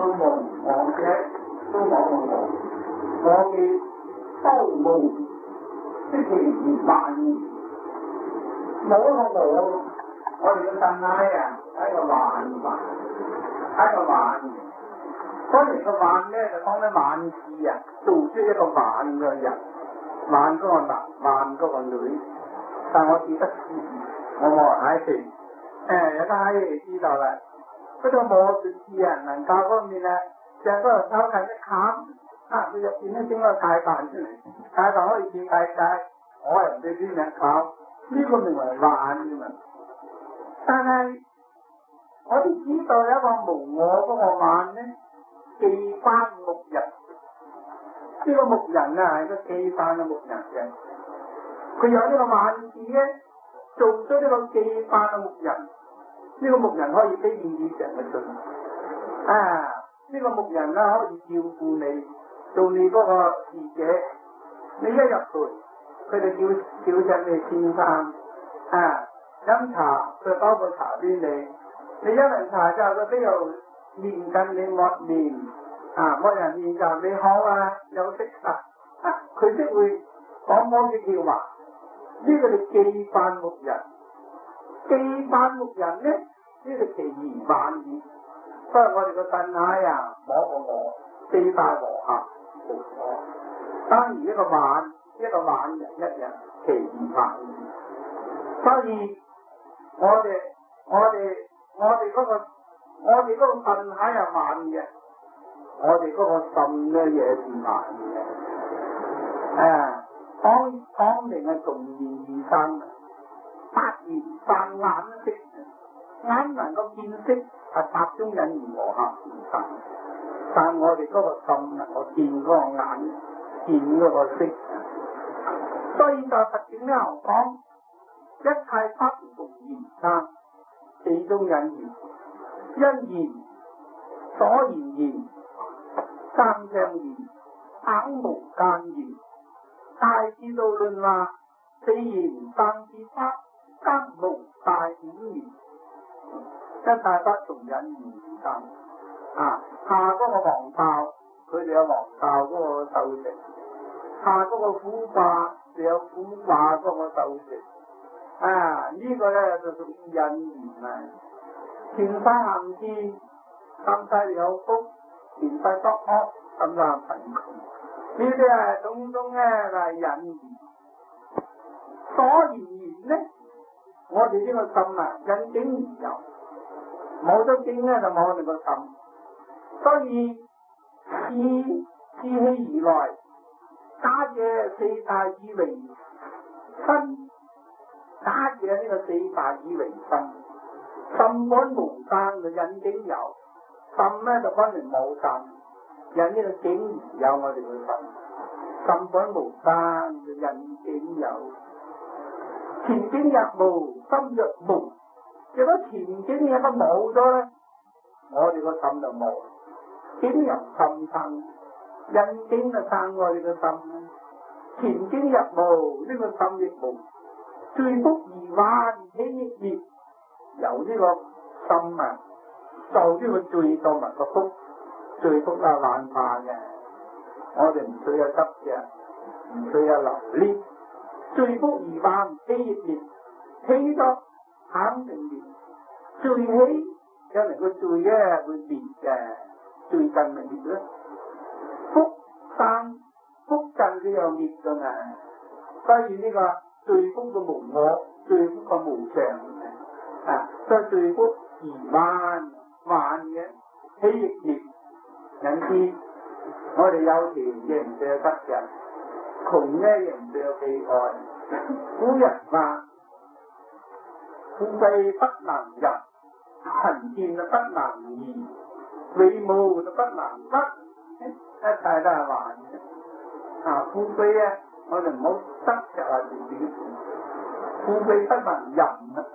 無我者都冇我，我嘅都無，即其萬冇一個我哋嘅神態啊，係一個萬，係一個萬。當然個萬咧就講緊萬事啊，做出一個萬嘅人，萬嗰個男，萬嗰個女。但我記得我冇人喺地，有個喺地知道啦。嗰個冇字啊，能教嗰面咧，就係嗰度抽緊一砍，啊佢入邊咧整個大飯出嚟，大飯可以見大界，我人哋邊人搞，呢個名為萬嘅嘛。但係我哋知道有一個無我嗰個萬咧，寄翻牧人，呢個牧人啊係個寄翻嘅牧人嘅，佢有呢個萬字咧，做咗呢個寄翻嘅牧人。呢個牧人可以俾面子成個信，呢個牧人啦可以照顧你，做你嗰個侍者。你一入去，佢哋叫聲你先生，飲茶佢包個茶俾你。你飲完茶之後，佢邊度面跟你抹面，抹人面就你好啊，有識啊，佢識會講幾句話。呢個係寄翻牧人。寄翻牧人咧，呢個其二萬語，所以我哋個神態啊，冇個我，四大和合無我。當然一個萬人一人，其二萬語。所以我哋嗰個神態係萬嘅，我哋嗰個心咧嘢是萬嘅。當年係從言而生。發言散眼色，眼能夠見色，係集中引而和合而生。但我哋嗰個心能夠見嗰個眼，見嗰個色。所以就實踐呢行講，一切法從言生，其中引言，因言所言言，生相言，等無間言。大智度論話，四言生之法。更無大語言，一大不從引言而生。下嗰個黃豹，佢哋有黃豹嗰個獸食；下嗰個虎霸，就有虎霸嗰個獸食。呢個咧就屬於引言啊。前世行善，今世有福；前世作惡，今世貧窮。呢啲係種種咧係引言。所言咧。我哋呢個心啊，引境而有，冇咗境咧就冇我哋個心。所以自氣而來，假借四大以為身，假借呢個四大以為身。心本無生就引境有，心咧就分明冇生，引呢個境而有我哋個心。心本無生就引境有。前境若無，心若無。如果前境有個冇咗咧，我哋個心就冇。境由心生，因境就生我哋個心。前境若無，呢個心亦無。罪福而患，喜亦滅。由呢個心啊，受呢個罪當埋個福，罪福係幻化嘅。我哋唔需要執着，唔需要留戀。罪福而患，喜亦滅，喜咗肯定滅，罪起有嚟個罪咧會滅嘅，罪盡咪滅咧。福生福盡都有滅噶嘛，所以呢個罪福嘅無我，罪福嘅無常所以罪福而患嘅，喜亦滅。因此我哋有時亦唔捨得嘅。窮咧亦唔需要悲哀。古人話：富貴不能入，貧賤就不能移，美貌就不能得，一切都係幻嘅。富貴咧，我哋唔好執着係自己。富貴不能淫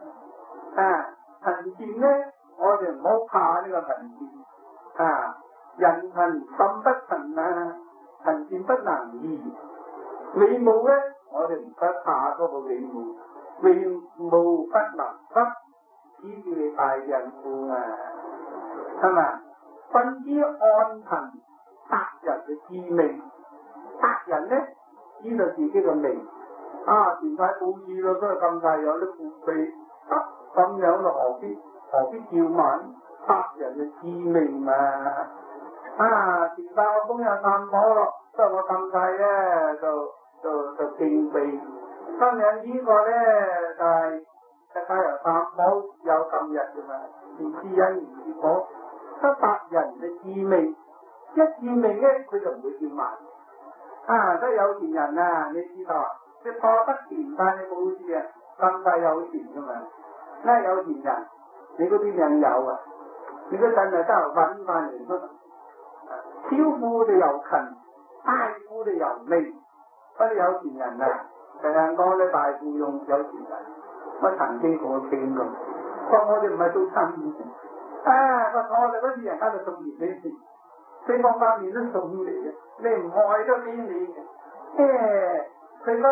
貧賤咧，我哋唔好怕呢個貧賤。人貧心不貧貧賤不能移。美貌咧，我哋唔得怕嗰個美貌，美貌不能得，只叫你大孕婦係嘛？ 分之安貧達人嘅致命。達人咧知道自己嘅命啊，田太冇意咯，所以咁大有啲富貴，咁樣就何必照慢？達人嘅致命嘛。田太我今日探訪咯，所以我咁細咧就敬畏。今日呢個咧就係大家由探訪有咁日嘅嘛，唔知因如果得達人嘅致命，一致命咧佢就唔會叫慢。得有錢人啊，你知道啊？你破得田太你冇事啊，咁細有錢噶嘛？有錢人，你嗰啲命有啊，你嗰陣就得揾翻嚟咯。超富就又勤，大富就又利。嗰啲有錢人啊，成日講咧大富翁有錢人，我曾經同佢傾過，我哋唔係做生意嘅，我哋嗰啲人喺度送熱俾你，四方八面都送嚟嘅，你唔愛都俾你嘅。佢呢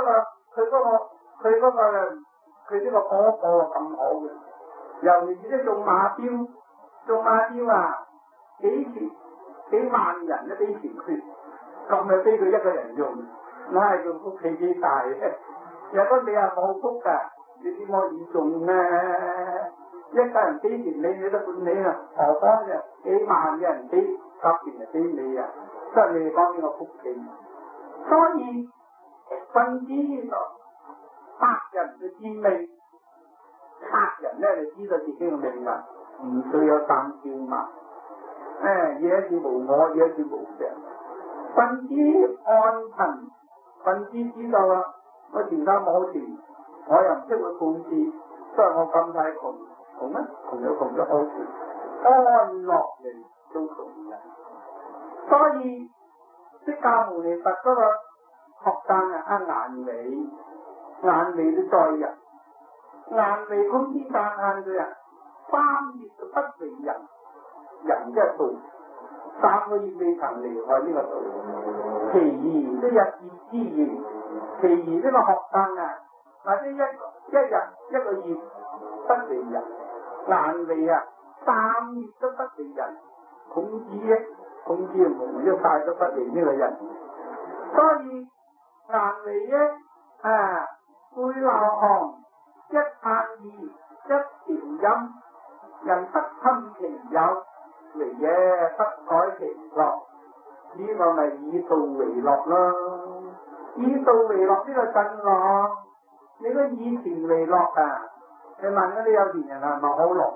個果果咁好嘅，尤其是種馬標啊，幾萬人都俾錢佢，咁就俾佢一個人用，佢福氣幾大嘅。如果你係冇福㗎，你點可以種呢？一個人俾錢你都管你啊，何況就幾萬嘅人俾夾錢嚟俾你啊，即係你講呢個福氣。所以分之呢個達人嘅致命，達人咧就知道自己嘅命運，唔需要三焦嘛。嘢是無我，嘢是無常。分之安貧，分之知道啦。我田太冇錢，我又唔識去管治，所以我咁太窮咩？窮咗好處，安樂嚟做窮人。所以釋迦牟尼佛嗰個學生眼尾都在人，眼尾空之大眼嘅人，3月就不為人，人即係道，3個月未曾離開呢個道，其餘都日月之餘，其餘呢個學生啊，或者一日一個月不為人，眼尾3月都不為人，孔子蒙咗晒都不為呢個人，所以眼尾咧背流汗，一嘆意，一調音，人不親其友，為嘢不改其樂，呢個咪以道為樂咯。以道為樂呢個真樂，你個以錢為樂啊！你問嗰啲有錢人係咪好樂？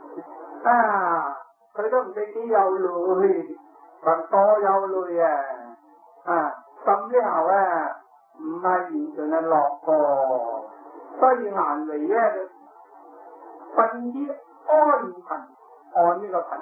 佢都唔知幾有淚，還多有淚甚之後唔係完全係樂過，所以顏為咧分之安貧，安呢個貧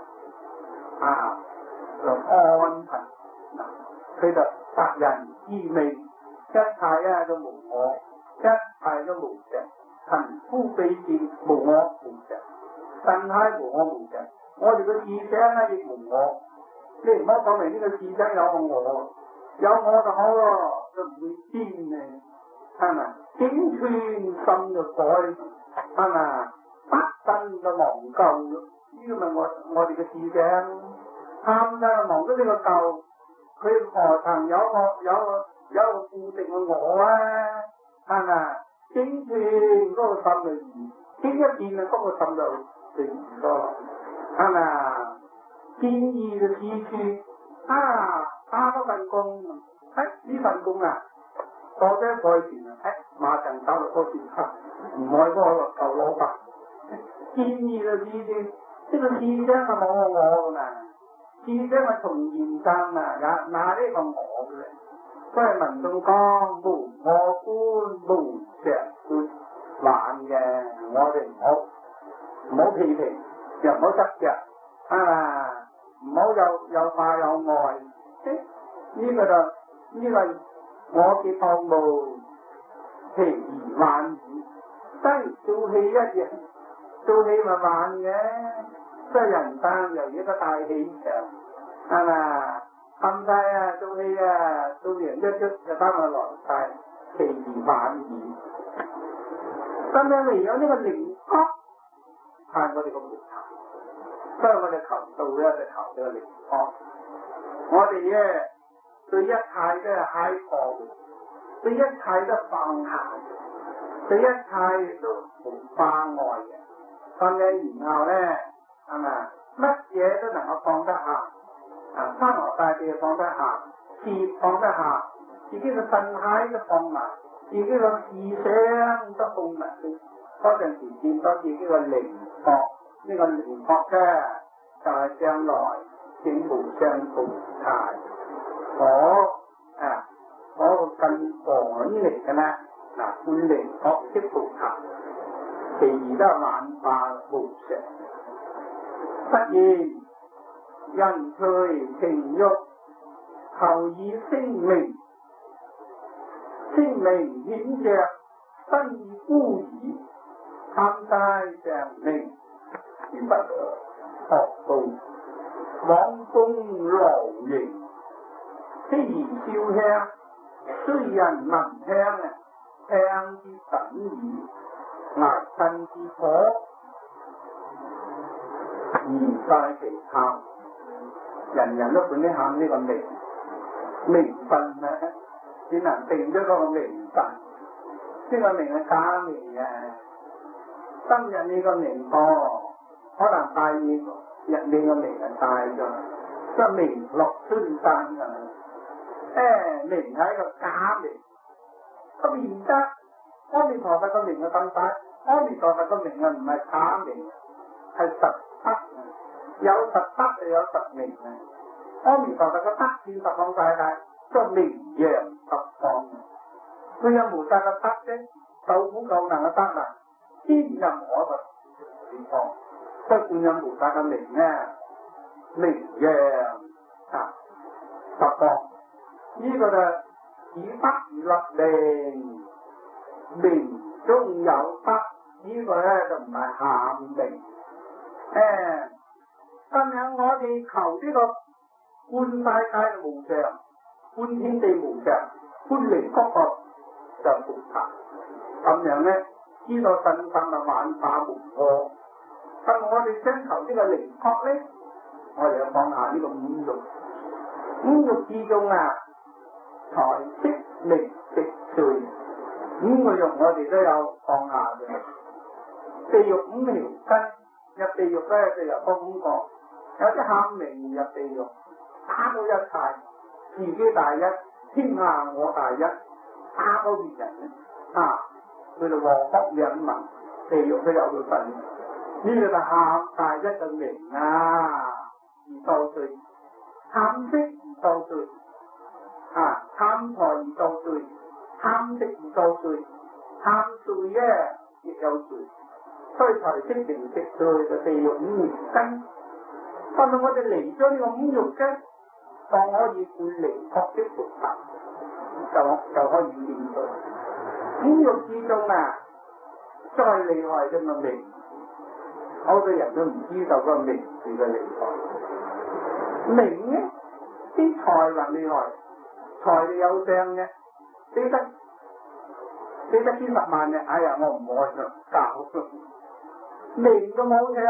就安貧，佢就達人致命，一切都無我，一切都無常，貧富卑賤無我無常，身體無我無常，我哋個智者亦無我，你唔好講明呢個智者有個我，有我就好咯，就唔會癲嘅，係咪？整串心就改，係咪？不真就忘舊，呢個咪我哋嘅智者，貪得忘咗呢個舊，佢何曾有個固定嘅我係咪？整串嗰個心就移，整一變嗰個心就移咗，係咪？見異就知處，打嗰份工，呢份工多咗改錢馬上走落嗰段唔愛嗰個舊老闆。見異就知處，呢個智者係冇我㗎嘛，智者係從現生哪呢個我嘅？所以文中講無我觀無常觀，玩嘅我哋唔好批評，又唔好執着，唔好又怕又愛，呢個我嘅當務奇而玩矣，真做戲一樣，做戲咪玩嘅，即係人生又一個大戲場，係咪？咁細做戲做完一出就翻去來晒，奇而玩矣。咁樣嚟有呢個靈覺，係我哋個門口。 所以我哋求道咧就求呢個靈確。我哋咧對一切都係開闊，對一切都放下，對一切都冇掛礙嘅。咁嘅然後咧係咪乜嘢都能夠放得下，山河大地放得下，事業放得下，自己嘅身體都放埋，自己嘅思想都放埋。嗰陣時見到自己嘅靈覺，呢個靈覺嘅就係將來證無上菩提嗰個根本嚟嘅咧。嗱，觀靈覺即菩提，其餘都係萬法無常。不然人隨情欲，求以聲名，聲名顯著，身以孤兒，貪齋常名，而不學道，枉功勞形，非而燒香，雖人聞香香之等矣，牙身之火，言在其後。人人都本啲喊呢個名分咧，只能定咗嗰個名分。呢個名係假名嘅，今日呢個名可能第二日呢個名係大咗，即係名落孫山㗎。名係一個假名。咁而家阿彌陀佛個名係咁大，阿彌陀佛個名啊唔係假名，係實德，有實德就有實名啊！阿彌陀佛個德佔十方世界，都名揚十方。佢有無曬個德啫，救苦救難嘅德啦，天任何一個地方，所以觀音菩薩嘅名咧，名揚十方。呢個就以德而立名，名中有德，呢個咧就唔係喊名。今日我哋求呢個觀世界嘅無常，觀天地無常，觀靈覺就菩薩。咁樣咧，知道世間嘅萬法無我。咁我哋想求呢個靈覺咧，我哋要放下呢個五欲。五欲之中財色名食睡五個欲我哋都有放下嘅。地獄五條根，入地獄咧就有五個，有啲喊名入地獄，打到一齊，自己第一，天下我第一，打到別人咧，佢就禍福兩民，地獄都有到份。呢個就喊第一嘅名而受罪，貪色而受罪。貪財而受罪，貪色而受罪，貪睡咧亦有罪，所以財色名食睡就地獄五欲根。但係我哋離咗呢個五欲根，當可以觀靈覺的菩薩，就可以見到五欲之中再厲害嘅名，好多人都唔知道個名字嘅厲害。名咧啲財還厲害。財力有聲嘅，死得幾十萬嘅，哎呀，我唔愛啦，搞名都冇聽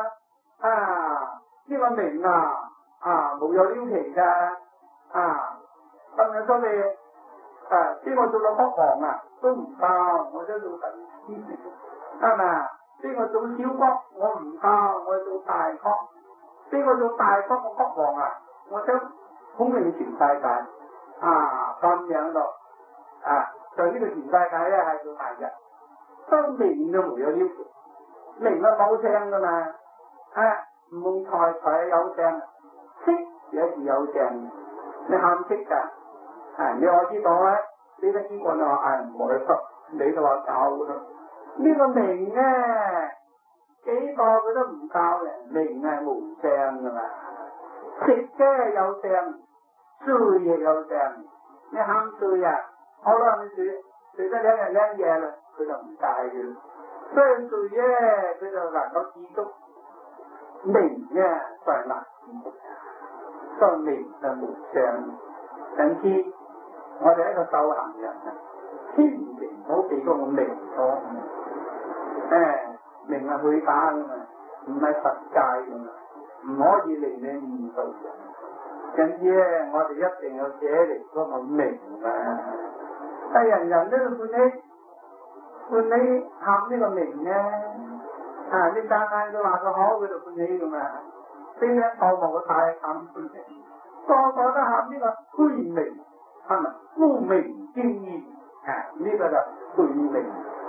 呢個名冇有料皮噶咁樣所以邊個做到國王都唔夠，我都做神係咪？邊個做小國我唔夠，我做大國。邊個做大國嘅國王我想統領全世界。咁樣咯，在呢個全世界咧係做大日，都名都冇有要求，名都冇聲噶嘛，唔用財有聲，色也是有聲，你喊色噶，你我知道咧，呢個知過你話唔愛得，你就話搞咯，呢個名幾個佢都唔教嘅，名係冇聲噶嘛，色嘅有聲。睡亦有聲，你喊睡好啦，你睡得兩日兩夜啦，佢就唔戒嘅。所以睡佢就能夠知足，名再難知足，所以名就無聲。因此，我哋一個修行人千祈唔好俾嗰個名所名係虛假嘅嘛，唔係實際嘅嘛。 唔可以令你誤導人。因此咧，我哋一定要寫嚟嗰個明啊！但人人都歡喜喊呢個明咧，你單單佢話佢好，佢就歡喜噶嘛。邊一個冇大喊歡喜，個個都喊呢個虛名，係咪污名正義？呢個就虛名。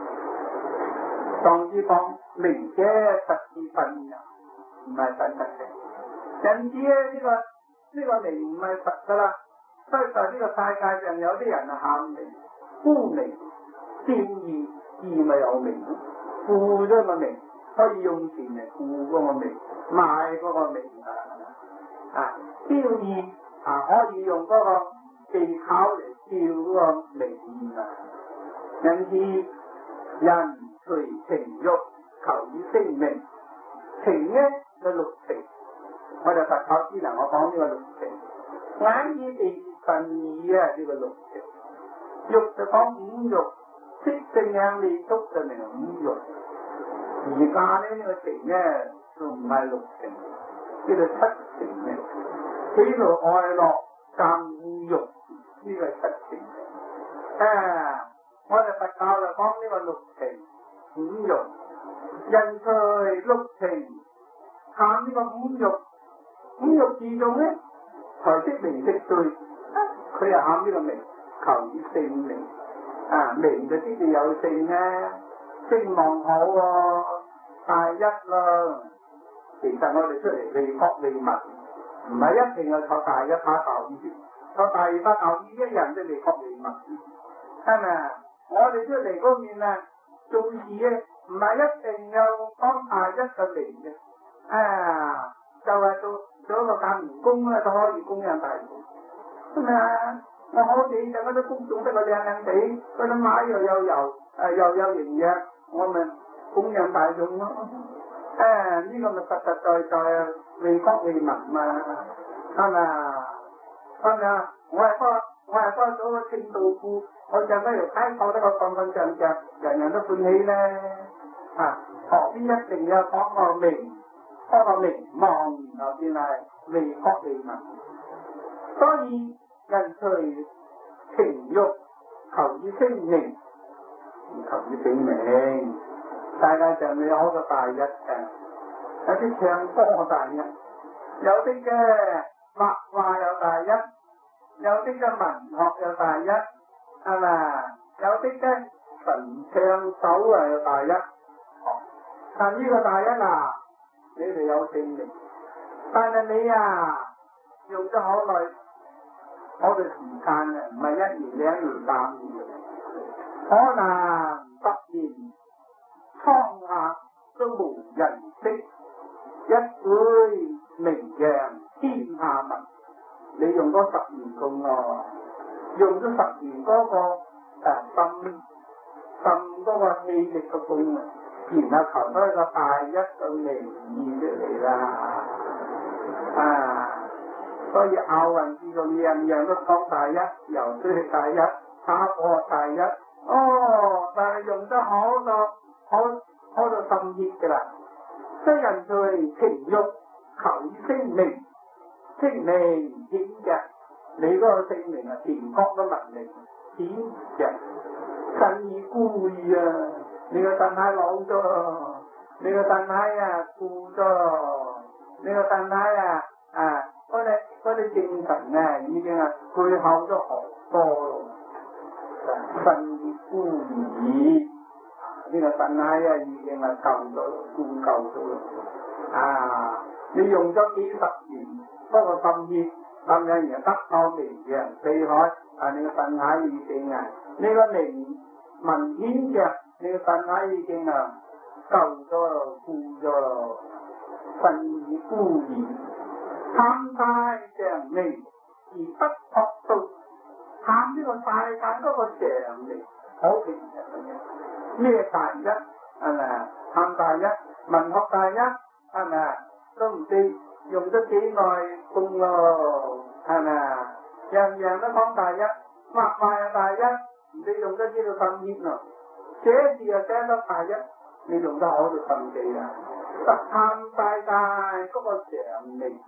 當之講明者實是分人，唔係真實嘅。因此咧，呢個名唔係實噶啦。所以在呢個世界上有啲人係喊名、污名、正義，義咪有名，負咗個名，可以用錢嚟負嗰個名，賣嗰個名標義可以用嗰個技巧嚟吊嗰個名因此人隨情欲求以聲名，情呢就六情，我哋佛教之能我講呢個六情，眼耳鼻舌身意呢個六情，欲就講五欲，色聲香味觸就名五欲，而家呢個情呢就唔係六情，叫做七情嘅，喜怒哀樂憎惡欲呢個七情。我哋佛教就講呢個六情五欲，人隨六情談呢個五欲，五欲自重咧，財色名食睡，佢又喊呢個名，求以姓名，名就知你有姓咧，聲望好喎，大一啦。其實我哋出嚟為國為民，唔係一定係靠大一把教義，靠大二把教義一人都為國為民，係咪啊？我哋出嚟嗰面啊，做事咧唔係一定有講大一嘅名嘅，就係做一個間員工咧都可以供養大眾，係咪啊？我好地就嗰啲工種得個靚靚地，嗰啲馬又有油，又有營養，我咪供養大眾咯。呢個咪實實在在為國為民嘛，係咪啊？係咪啊？我係幫咗個清道夫，我就不如睇過得個乾乾淨淨，人人都歡喜咧。何必一定要講個名，開個名望，然後先係為國為民。所以人隨情欲求以聲名，求以聲名。世界上有好多大一嘅，有啲唱歌大一，有啲嘅畫畫又大一，有啲嘅文學又大一，係咪？有啲嘅神唱手又大一。但呢個大一你哋有姓名，但係你用咗好耐，好多時間唔係1年、2年、3年，可能10年。蒼下都無人識，一會名揚天下聞。你用咗10年功用咗10年嗰個心嗰個氣力嘅功然後求到一個大一嘅名義出嚟啦。所以奧運知道樣樣都講大一，游水係大一，打波大一，但係用得好到心熱噶啦。所以人隨情欲求以聲名，聲名顯嘅，你嗰個聲名全國都聞名顯嘅，身意孤意你個身體老咗，你個身體固咗，你個身體嗰啲精神已經背後咗好多咯，身意孤意。呢個身體已經係舊咗，固舊咗你用咗幾10年，嗰個心意咁樣而得到名揚四海，你個身體已經你個名文顯嘅，你個身體已經舊咗，固咗，身已孤兒，貪大常名而不學道，貪呢個世界嗰個常名，好平常嘅。咩大一係咪？貪大一，文學大一係咪？都唔知用咗幾耐功咯，係咪？樣樣都講大一，畫畫又大一，你用得幾多心血咯？寫字又寫得大一，你用得好到心機啦。 實探世界嗰個常名，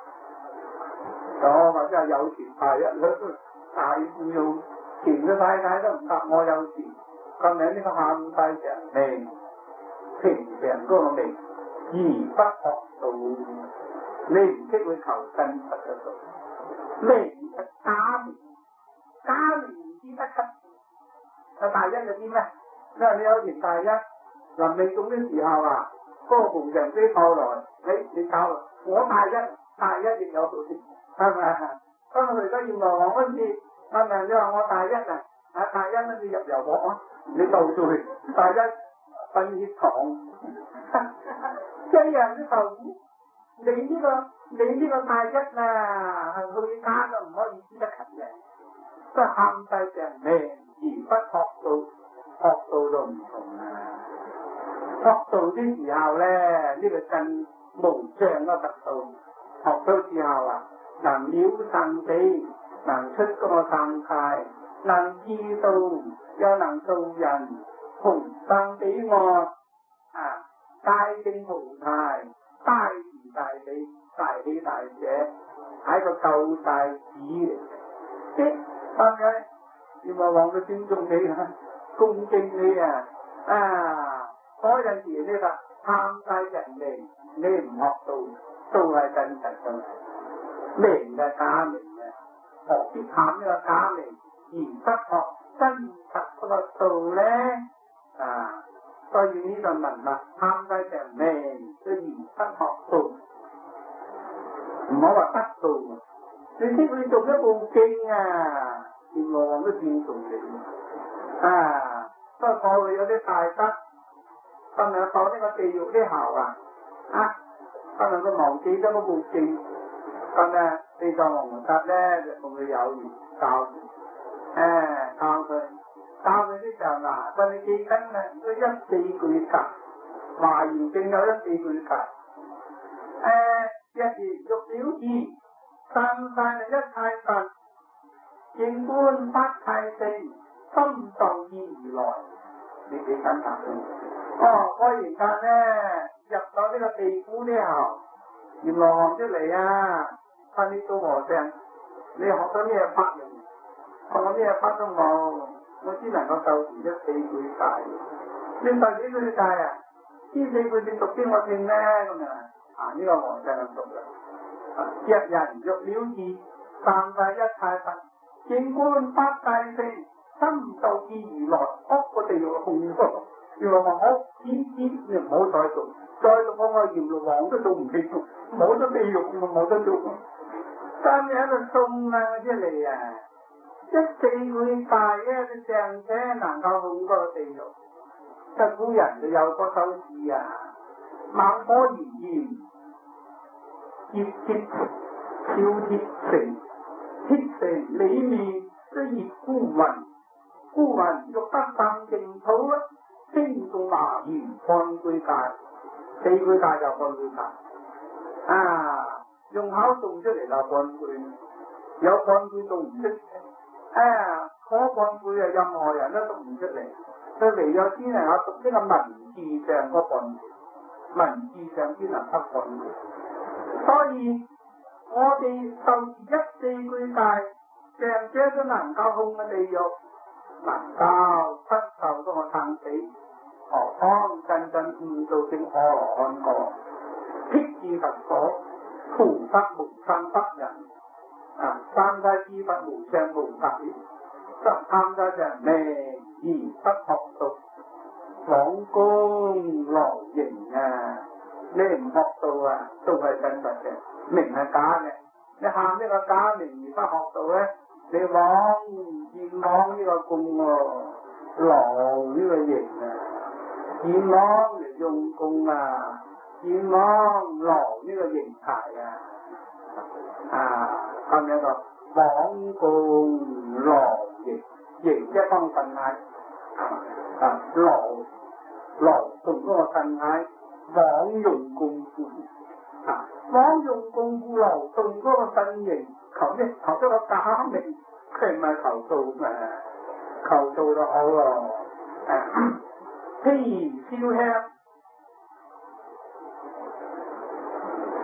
或者係有錢大一大富用錢嘅世界都唔得，我有錢，個名呢個探世常名，平常嗰個名，而不學道，你唔識去求真實嘅道，你唔識假名，假名唔知得七，個大一就知咩？因為你有錢大一，臨未中嘅時候啊，嗰個無常機後來，你搞我大一亦有道理，係咪啊？當佢而家閻羅王嗰陣時，問人你話我大一啊，大一跟住入油鑊啊，你到罪大一瞓血堂，即係人啲頭股，你呢個大一啊，去家都唔可以知得勤嘅，都係喊晒成命而不學道，學道就唔同啦。學道啲時候咧，呢個真無上嘅特度，學到之後啊，能了生死，能出嗰個三界，能知道又能度人，同生彼岸大正無態，大慈大悲，大喜大捨，係個救世主嚟嘅。但係閻羅王都尊重你啊，恭敬你啊，嗰陣時呢個探世人名，你唔學到都係真實嘅名嘅假名嘅，學啲探呢個假名，而不學真實嗰個道咧，所以呢個文物探世人名，都而不學道，唔好話得道，你識去做一部經啊，閻羅王都尊重你，不過過去有啲大德。今日講呢個地獄啲校今日佢忘記咗嗰部經，今日地藏王菩薩咧就同佢有緣教佢啲時候嗱，佢哋記緊啊，都一四句偈，華嚴經有一四句偈，一言欲了義，三世一切佛，應觀法界性，心受意如來，你幾簡單嗰時間咧入到呢個地府呢後，閻羅王出嚟問你做和尚，你學咗咩法嚟？學咗咩法都冇，我只能夠受持一四句偈。你受幾句偈啊？呢四句你讀俾我聽咧咁啊？呢個和尚就讀啦。一人欲了義，三世一切佛，應觀法界性，心受意如來。個地獄控咗。閻羅王好，你唔好再做，我閻羅王都做唔起，冇得地獄冇得做。但係喺度送出嚟啊！一四句大嘅上車能夠控個地獄，即古人就有個首詩猛火炎炎，熱鐵燒鐵城，鐵城裏面都熱孤雲，孤雲欲得生淨土啊！聽眾麻言看句界，四句界就看句界，用口讀出嚟就看句，有看句讀唔出嘅，可看句任何人都讀唔出嚟，佢唯有先能夠讀呢個文字上嗰看句，文字上先能得看句，所以我哋受一四句界，上者都能夠控嘅地獄，能夠不受嗰個生死。當真悟到正阿羅漢果，辟支佛果，菩薩無生不人，三世之佛無上無特別，實探世人命而不學道，枉功勞形你唔學道都係真實嘅，名係假嘅。你喊呢個假名而不學道咧，你枉呢個功勞呢個形閻王嚟用功閻王勞呢個形態咁樣個枉功勞形，形即係幫神態勞同嗰個神態枉用功夫枉用功夫勞同嗰個神形，求咗個假名，佢唔係求道求道就好咯。譬如燒香，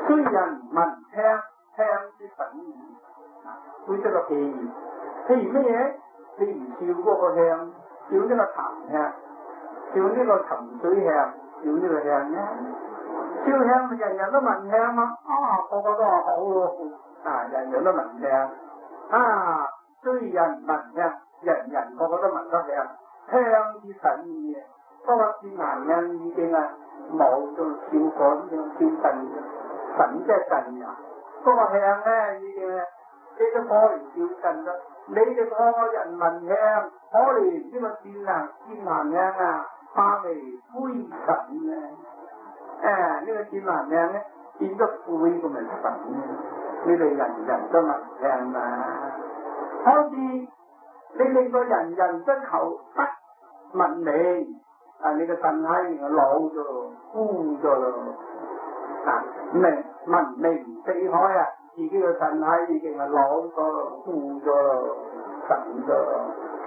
雖人聞聽，聽之品矣。會即係個譬如乜嘢？譬如笑嗰個香，笑呢個檀香，笑呢個沉水香，笑呢個香咧。燒香人人都聞香啊，個個都話好喎，人人都聞香。雖人聞香，人人個個都聞得香，香之品矣。嗰個支顏印已經冇到燒火呢種燒震嘅，粉即係震呀。嗰個香咧已經呢個火嚟燒震啦。你哋個人聞香，可憐呢個支顏香化為灰塵咧。呢個支顏香咧變咗灰咁嚟粉咧。你哋人人都聞香嘛，好似你令到人人都求得聞名。你個腎閪已經老咗咯，枯咗咯，聞名四海自己個腎閪已經老咗咯，枯咗咯，神咗咯，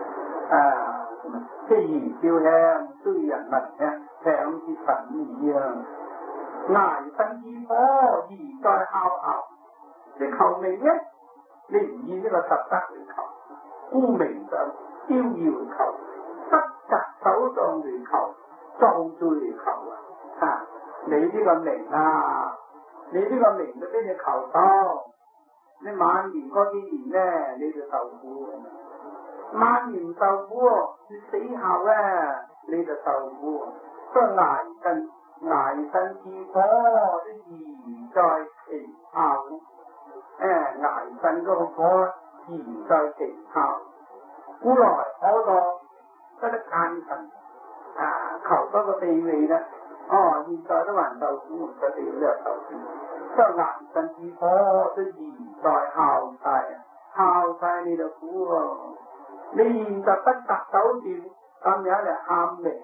即係燒香，雖人聞香，香之品矣啊！捱身之火而在孝效，你求名咧，你唔以呢個實德嚟求，沽名就招搖求。不擇手段嚟求，造罪嚟求你呢個名你呢個名都俾你求到，你晚年嗰幾年咧，你就受苦。晚年受苦，你死後咧，你就受苦。所以捱身之火，都宜在其效。捱身嗰個火，宜在其效。古來好多。嗰啲奸臣求嗰個地位咧，現在都還受苦，佢哋都有受苦。所以捱身之火都宜在孝曬，孝曬你就苦喎。你現在不擇手段咁樣嚟喊名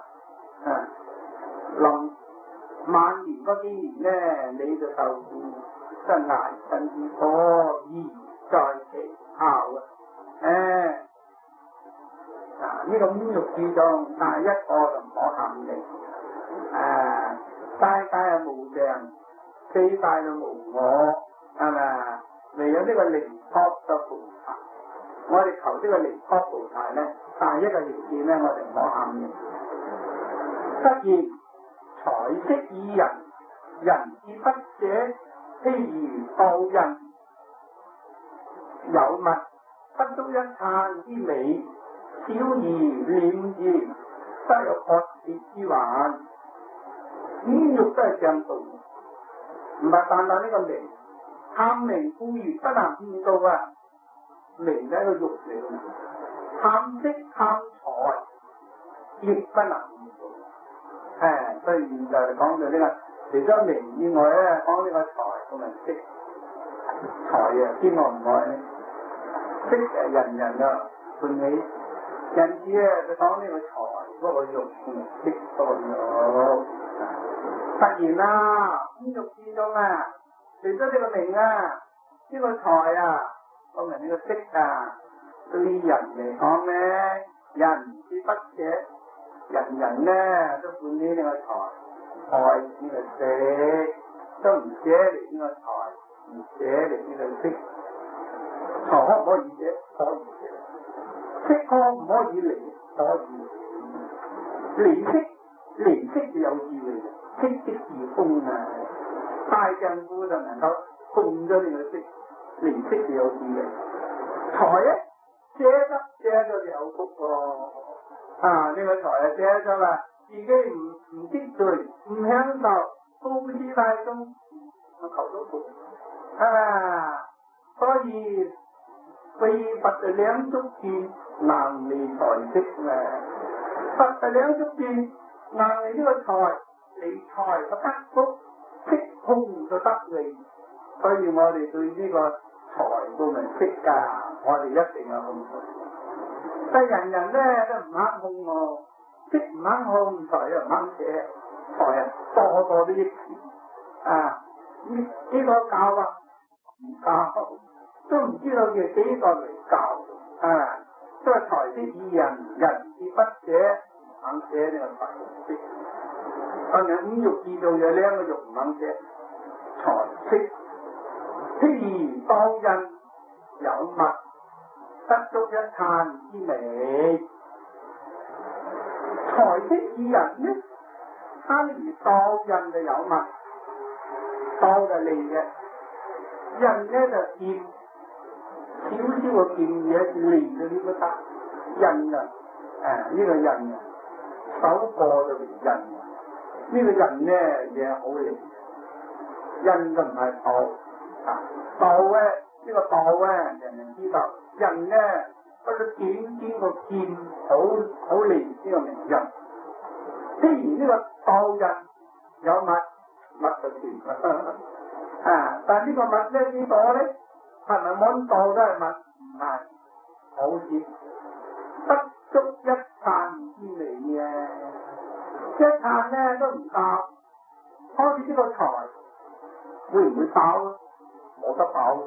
臨晚年嗰幾年咧，你就受苦。所以捱身之火宜在其孝呢個五欲之中，一個就唔可喊名。大大無常，四大就無我，係咪？唯有呢個靈確嘅菩薩，我哋求呢個靈確菩薩咧，一個條件咧，我哋唔可喊名。得言財色以人，人之不捨，譬如道人有物，不足一餐之美。小兒念之，則有渴切之患。五欲都係這樣做，唔係單單呢個名，喊名固然不能見到名係一個欲嚟嘅，喊色喊財亦不能見到。所以現在講到呢個，除咗名以外咧，講呢個財同埋色，財邊個唔愛呢？色人人歡喜。因此咧，佢講呢個財嗰個欲同色嗰個欲，突然五欲之中除咗呢個名呢個財講明呢個色對於人嚟講咧，人之不捨，人人咧都歡喜呢個財，愛呢個色，都唔捨離呢個財，唔捨離呢個色。財可唔可以捨？可以捨。色可唔可以離？可以離色就有智慧，色即是空大丈夫就能夠控咗呢個色，離色就有智慧。財咧捨咗就有福呢個財捨咗啦，自己唔積聚，唔享受，布施大眾，我求到福所以非佛嘅兩足見，難離財色佛嘅兩足見，難離呢個財，離財就得福，色空就得利。所以我哋對呢個財都係色我哋一定係控制。但人人咧都唔肯控色唔肯控，財又唔肯捨，財多多啲益錢呢個教唔教？都唔知道叫幾個嚟教所以財色以人，人之不捨，唔肯捨呢個財色。當然五欲之中有兩個欲唔肯捨，財色，譬如當印有物，得足一燦之美。財色以人呢，他如當印就有物，當就利嘅，印呢就劍，少少個劍嘢利嗰啲都得，印啊，呢個印啊，手過就嚟印啊，呢個印呢嘢好利，印就唔係刀啊，刀咧呢個刀咧人人知道，印咧嗰個劍個劍好利呢個名印。譬如呢個刀印有物，物就全但係呢個物咧呢個咧係咪滿刀都係物？唔係，好似得足一燦之美啊！一燦咧都唔夠，開始呢個財會唔會飽？冇得飽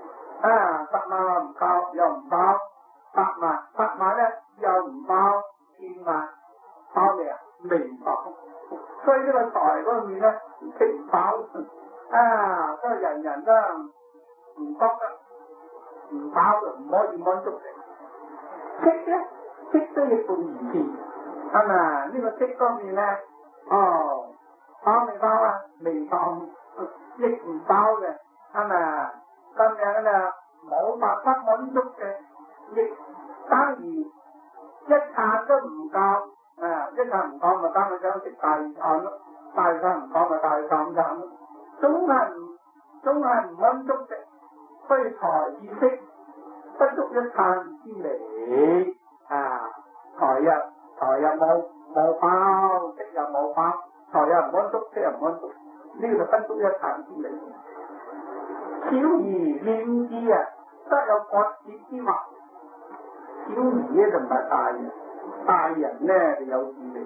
10萬唔夠又唔飽，100萬咧又唔飽，10萬飽未啊？未飽，所以呢個財嗰面咧食唔飽所以人人都唔覺得唔飽就唔可以滿足嘅。色咧，色都亦半如是，係咪？呢個色方面咧，飽未飽啊？未飽，亦唔飽嘅，係咪？咁樣咧冇辦法滿足嘅，亦等於一餐都唔夠。一餐唔夠咪當佢想食大餐咯，大餐唔夠咪大三餐咯，總係唔滿足嘅，所以財與色不足一燦之美財又冇飽，色又冇飽，財又唔滿足，色又唔滿足，呢個就不足一燦之美。小兒念智得有割舌之物，小兒咧就唔係大人。大人咧就有智力，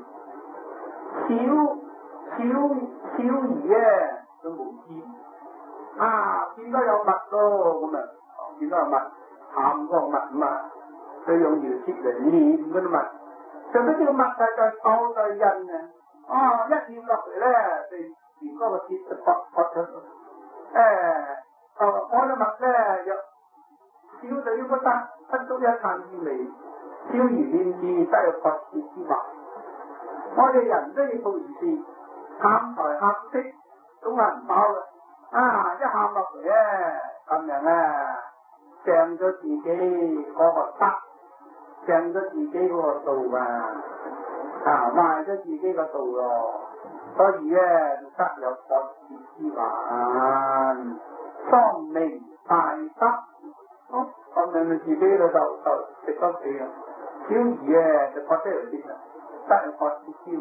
小兒咧就無知見到有物咯，咁見到有物，鹹個物嘛，佢用條舌嚟念嗰啲物，上咗呢個物就當對印一念落嚟咧，就連嗰個舌就割出去，嗰啲物咧又少就要不得，不足一燦之美。小兒念智得有割舌之物，我哋人都要做如是，貪財貪色總係唔飽嘅，一喊落嚟咧，咁樣掟咗自己嗰個德，掟咗自己嗰個道壞咗自己個道咯，所以咧得有割舌之物，喪名大德，咁樣你自己就食得死啊！小兒就割得條舌啦，得有割舌之物。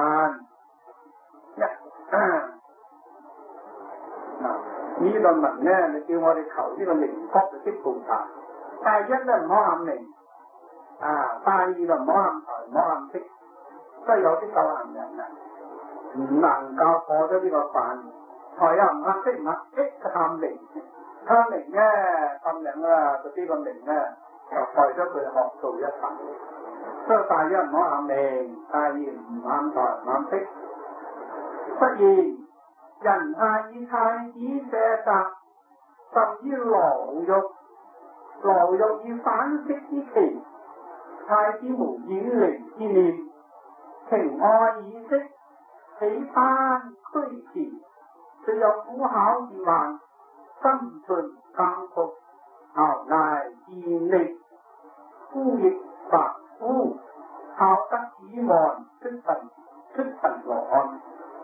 呢個文咧，你叫我哋求呢個名福就識菩薩。第一咧唔好喊名，第二就唔好喊財，唔好喊色。所以有啲修行人唔能夠過咗呢個關，財又唔喊色唔喊色，喊名，喊名咧咁樣嗰啲個名咧。就為咗佢學做一層，所以第一唔好喊名，第二唔喊財唔喊色。不然人下以太子舍宅，甚於牢獄以反色之期，太子無遠離之念，情愛以色，喜攀驅馳，遂有苦考之患，心存艱苦，後乃自力。夫亦凡夫，考得指望出塵來。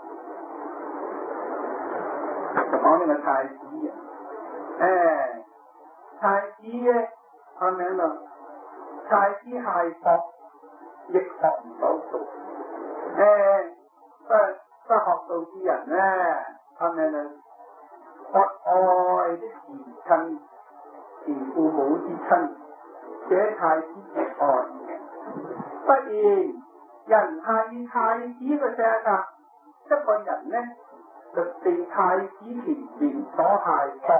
就講呢個太子太子咧個名咯，太子係學亦學唔到道，不學道之人咧，個名就不愛啲慈親，慈父母之親。這太子之愛，不然人下以太子嘅舍宅，一個人呢就被太子前面所害錯，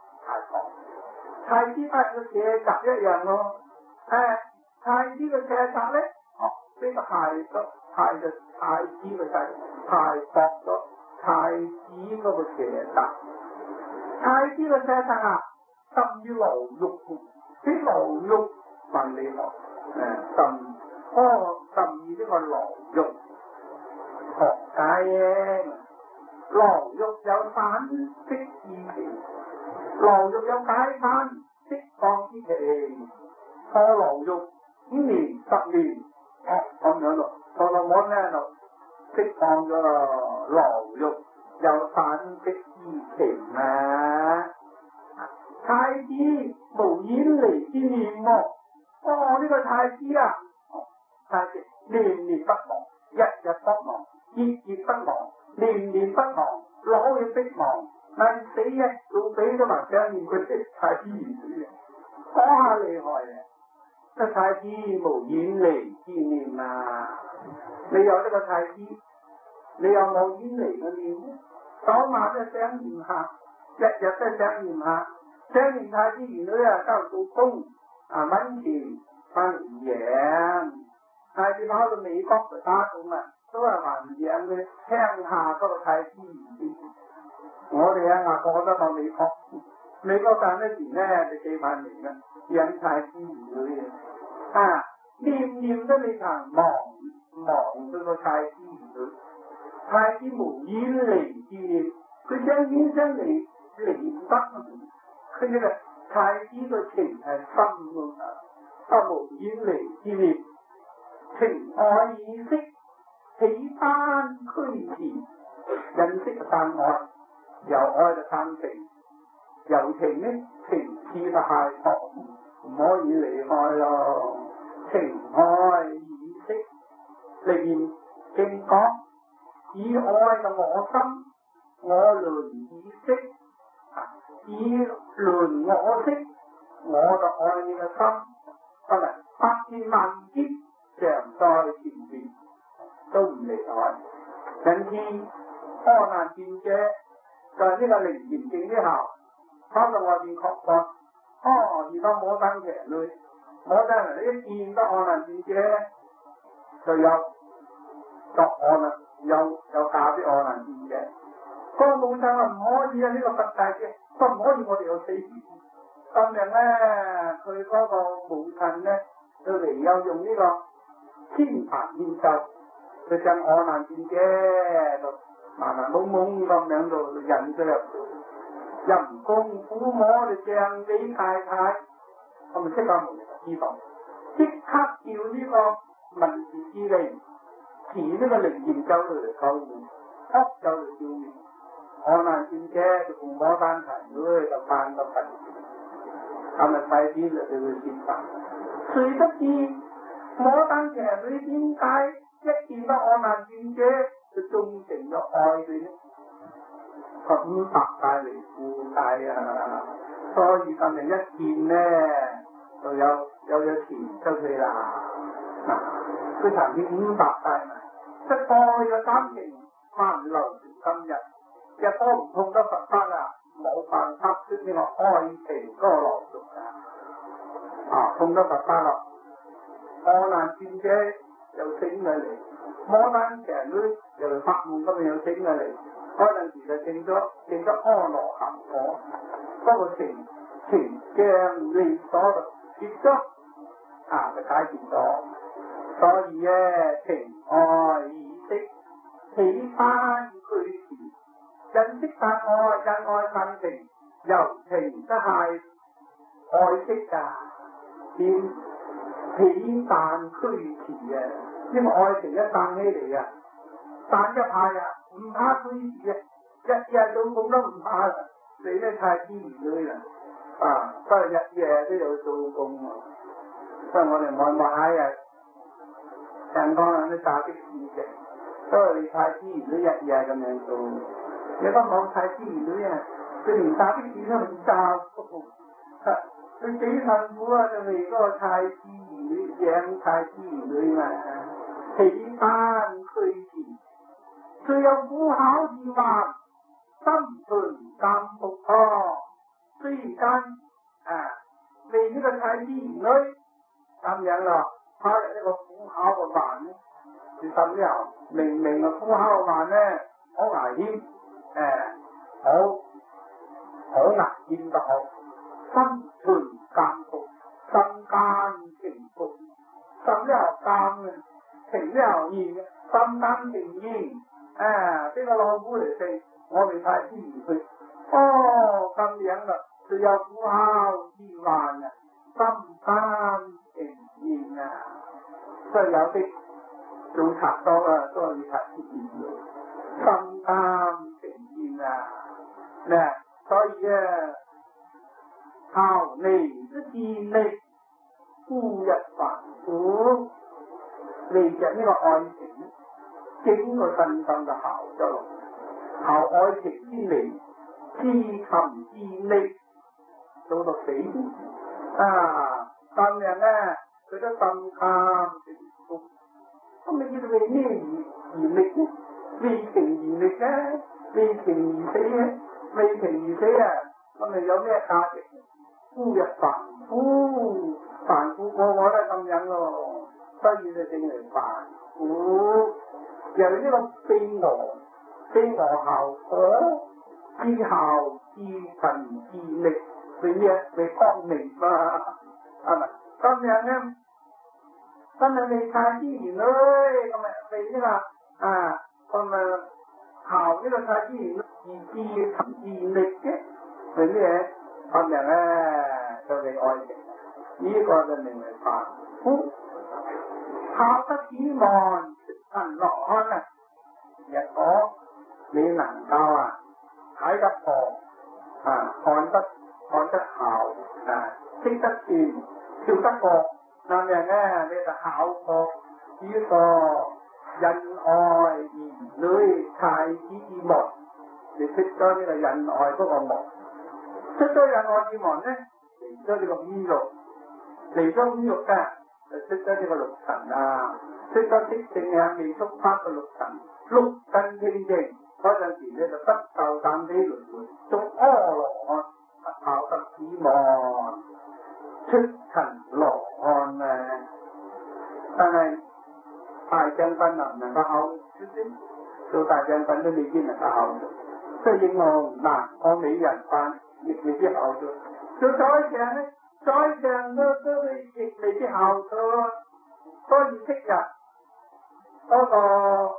太子不係個舍宅一樣咯。太子嘅舍宅咧，呢個害咗太子嘅仔，害錯咗太子嗰個舍宅。 太子嘅車身啊，甚於牢獄，啲牢獄問你學，甚於呢個牢獄學解嘅，牢獄有反釋義期，牢獄有解返釋放之期，坐牢獄5年10年，咁樣咯，坐到我呢就釋放咗牢獄。有反釋義期啊！太子無遠離之念喎，呢個太子啊，太子念念不忘，日日不忘，夜夜不忘，念念不忘，老亦不忘，但死啊，老死都還想念佢啲太子元帥啊，講下厲害啊！個太子無遠離之念啊！你有呢個太子，你有冇遠離嘅念呢？早晚都想念下，日日都想念下，想念太子元帥啊，周道公啊，文田翻譯，太子跑到美國就打工啦，都係還養嘅鄉下嗰個太子元帥。我哋啊個個都到美國賺得錢咧，就幾萬年啦，養太子元帥啊，念念都未曾忘嗰個太子元帥。太子無遠離之念，佢想遠想離唔得，佢呢個太子嘅情係深㗎，無遠離之念，情愛意識，喜歡俱持，認識就生愛，有愛就生情，有情呢情似就係唔可以離開咯，情愛意識，歷練經講。以愛嘅我心，我論意識，以論我識，我就愛你嘅心，得嚟8,000,000劫常在前面，都唔離開。因此，阿難見者在呢個楞嚴境之後，跑到外面確認，如果摸登騎女，摸登嚟一見到阿難見者，就有作案啦。有嫁俾阿難見者，個母親話唔可以啊！呢個佛大嘅，都唔可以，我哋有死緣。咁樣咧，佢嗰個母親咧，就唯有用呢個天盤獻咒，就將阿難見者就麻麻懵懵咁樣就引咗入陰公撫摸就將俾太太，我咪即刻冇知道，即刻叫呢個文字之令。持呢個楞嚴咒嚟救護，惡咒嚟照滅，阿難見者就cùng摩丹提女就辦到佛，咁啊細啲就叫佢接受。誰不知摩丹提女點解一見到阿難見者就縱情咗愛佢呢？500大嚟附帶啊，所以咁樣一見呢就有錢出去啦。佢曾經500大。即係愛嘅感情漫流今日，一波唔碰得佛法啊，冇辦法出呢個愛情嗰個流動碰得佛法啦，阿難見者又醒佢嚟，摩登騎女又發夢咁樣又醒佢嚟，嗰陣時就證咗阿羅漢果，嗰個情將利所就結束就解決咗。所以咧，情愛意識喜歡俱持，認識但愛，因愛生情，由情得係愛識噶，喜但俱持啊！因為愛情一生起嚟啊，但一派啊，唔怕俱持啊，日日做工都唔怕啦，你咧太自然咗啦，都係日夜都有做工啊，所以我哋望下呀。香港人都打的士嘅，都係太子元女日夜咁樣做。有個冇太子元女啊，佢連打的士都唔揸，佢幾辛苦啊！就為嗰個太子元女養太子元女嘛，喜歡俱持，最有苦考之話，心存感服雖然為呢個太子元女咁樣咯。他一個苦考嘅飯咧，其實之後明明苦考嘅飯咧好危險，好好難見得好，心存監督，心間情福，心了監啊，情了義啊，心間情義啊，這個老夫嚟食，我哋太知唔佢，哦咁樣啦，就有符號之幻啊，心間情義啊，所以有啲做賊多啊，都係要睇啲嘢，心間情義啊，嗱，所以啊，靠你之見力，故日凡苦，嚟着呢個愛情，整個身心就效咗落，靠愛情之力，痴尋之力，到到死啊！咁樣咧，佢都心貪情福，咁你叫佢咩而力咧？為情而力咧，為情而死咧，為情而死啊！咁咪有咩價值？夫日凡夫，凡夫個個都咁樣咯，所以就正係凡夫。由呢個飛蛾效果，之效之勤之力，為咩？為光明嘛，係咪？咁樣咧，真係未太之言咯，咁咪為呢個咁啊效呢個太之言而之勤之力嘅，為咩？咁樣咧就為愛情，呢個就名為凡夫。考得指望勤樂安啊！若果你能夠睇得破看得效識得斷跳得過，咁樣咧你就考過呢個仁愛兒女太子之門，你識咗呢個仁愛嗰個門，識咗仁愛之門咧，離咗呢個五欲，離咗五欲嘅。就識得呢個六塵啊，識得識正向未觸發嘅六塵，六根清淨嗰陣時咧就得受膽地輪迴，做阿羅漢，考得指望出塵羅漢啊！但係大將軍能唔能夠考出先？做大將軍都未必能夠考到，即係英雄難過美人關，亦未必考到。做宰相咧？宰相都亦未必效佢，所以昔日嗰個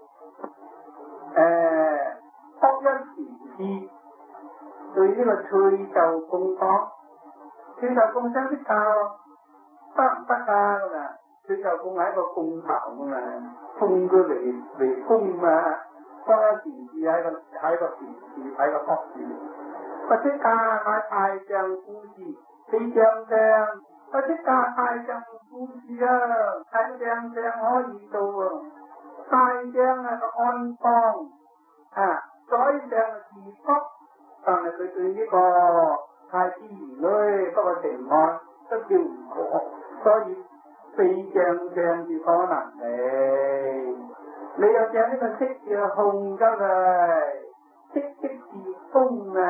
福音禪師對呢個翠袖公講，翠袖公想識教得唔得啊？咁啊，翠袖公係一個公頭噶嘛，封佢為公嘛，福音禪師係個禪師，係個博士，或者教下太上故事。四將相，或者教太上故事啊，太上可以做啊，太上個安邦宰相治國，但係佢對呢個太子兒女嗰個情況都叫唔過，所以四將至可能你又將呢個色字控咗佢，色字風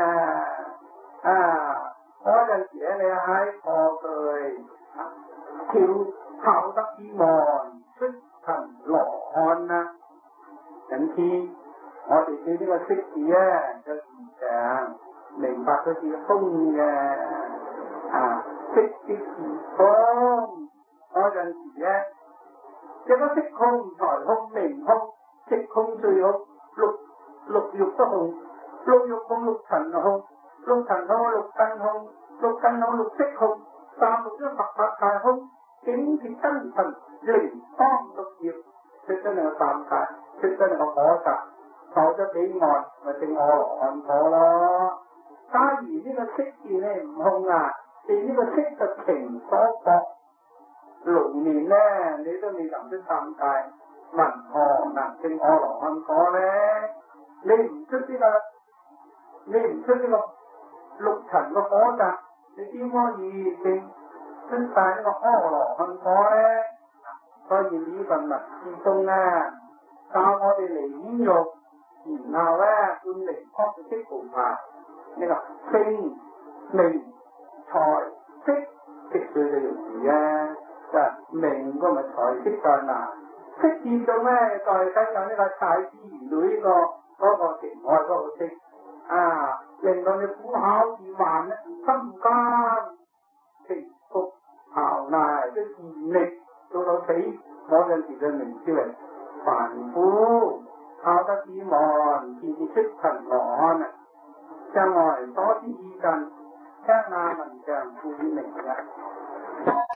嗰陣時咧，你喺破佢跳考得之門出勤羅漢啦，因此我哋對呢個識字咧就時常明白佢字風嘅識字風嗰陣時咧，一個識空財空名空，識空最好六欲都空，六欲空六塵空。六塵空，六根空，六根空，六色空，三六一佛太空，境界真塵，靈光獨耀，識得你個三界，識得你個火宅，受咗幾岸，咪正阿羅漢果咯。假如呢個識字咧唔空對呢個識嘅情所覺，龍年咧你都未能出三界，文何能正阿羅漢果咧？你唔出呢個六塵個火宅，你點可以出晒呢個阿羅漢果咧？所以呢份文字中教我哋嚟演育，然後半離學嘅識菩薩呢個性名財識識最嘅容易名嗰咪財識在難，識見到再加上呢個太子兒女嗰個情愛嗰個識令到你苦考自還咧，心間祈福效賴嘅自力，到到死嗰陣時就明知為凡夫考得指望，自出塵岸啊！將來所知意近，聽下文章會明嘅。